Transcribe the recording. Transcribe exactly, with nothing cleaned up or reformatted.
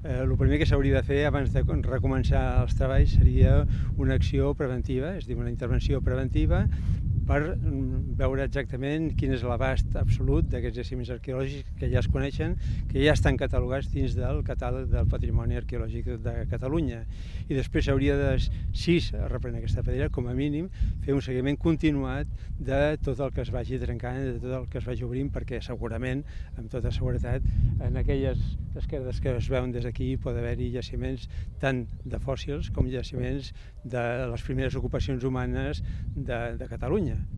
Eh, el primer que s'hauria de fer abans de recomençar els treballs seria una acció preventiva, és a dir, una intervenció preventiva per veure exactament quin és l'abast absolut d'aquests jaciments arqueològics que ja es coneixen, que ja estan catalogats dins del catàleg del patrimoni arqueològic de Catalunya. I després s'hauria de, si es reprèn aquesta pedrera, com a mínim, fer un seguiment continuat de tot el que es vagi trencant, de tot el que es vagi obrint, perquè segurament, amb tota seguretat, en aquelles esquerdes que es veuen des d'aquí pot haver-hi jaciments tant de fòssils com jaciments de les primeres ocupacions humanes de, de Catalunya.